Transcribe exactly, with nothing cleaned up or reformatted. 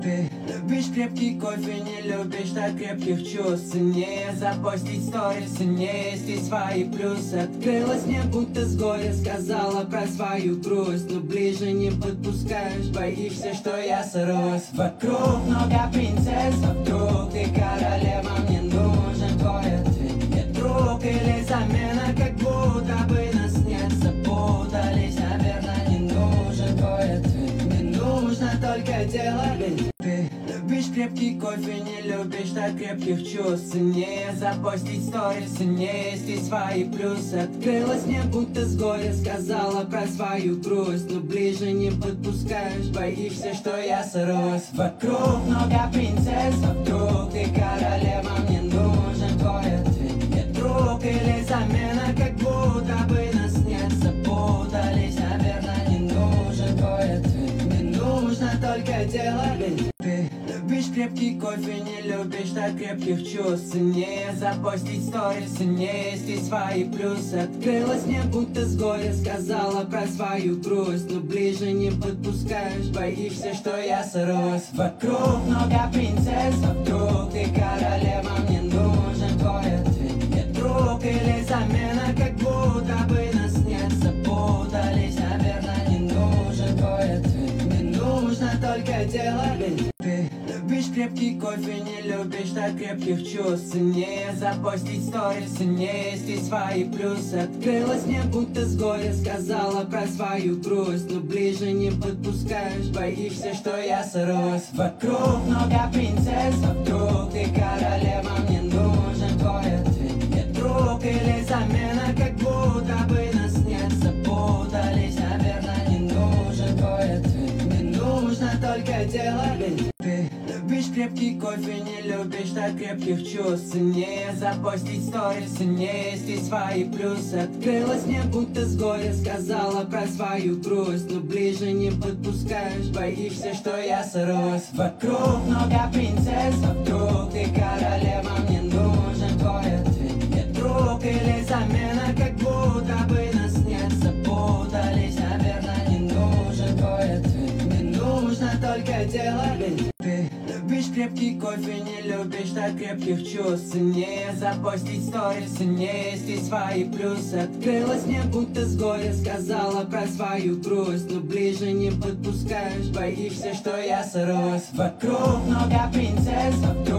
Ты любишь крепкий кофе, не любишь так крепких чувств. Ценнее запостить сторис, ценнее есть свои плюсы. Открылась мне будто с горя, сказала про свою грусть. Но ближе не подпускаешь, боишься, что я сорвусь. Вокруг много принцесс, а вдруг ты королева, мне нужен твой ответ. Нет друг или замена, как будто бы нас нет. Запутались, наверное, не нужен твой ответ. Мне нужно только делать. Ты любишь крепкий кофе, не любишь так крепких чувств. Ценнее запостить сторис, ценнее есть свои плюсы. Открылась мне будто с горя, сказала про свою грусть. Но ближе не подпускаешь, боишься, что я сорвусь. Вокруг много принцесс, а вдруг ты королева, мне нужен твой ответ. Нет друг или замена, как будто бы нас нет. Запутались, наверное, не нужен твой ответ. Мне нужно только делать. Ты любишь крепкий кофе, не любишь так крепких чувств. Ценнее запостить сторис, ценнее есть свои плюсы. Открылась мне будто с горя, сказала про свою грусть. Но ближе не подпускаешь, боишься, что я сорвусь. Вокруг много принцесс, а вдруг ты королева, мне нужен твой ответ. Нет друг или замена, как будто бы нас нет. Запутались, наверное, не нужен твой ответ. Мне нужно только делать. Ты любишь крепкий кофе, не любишь так крепких чувств. Ценнее запостить сторис, ценнее есть свои плюсы. Открылась мне будто с горя, сказала про свою грусть. Но ближе не подпускаешь, боишься, что я сорвусь. Вокруг много принцесс, а вдруг ты королева, мне нужен твой ответ. Нет друг или замена, как будто бы нас нет. Запутались, наверное, не нужен твой ответ. Мне нужно только делать. Ты любишь крепкий кофе, не любишь так крепких чувств. Ценнее запостить сторис, ценнее есть свои плюсы. Открылась мне будто с горя, сказала про свою грусть. Но ближе не подпускаешь, боишься, что я сорвусь. Вокруг много принцесс, а вдруг ты королева, мне нужен твой ответ. Нет друг или замена, как будто бы нас нет. Запутались, наверное, не нужен твой ответ. Мне нужно только делать. Ты любишь крепкий кофе, не любишь так крепких чувств. Ценнее запостить сторис, ценнее есть свои плюсы. Открылась мне будто с горя, сказала про свою грусть. Но ближе не подпускаешь, боишься, что я сорвусь. Вокруг много принцесс, а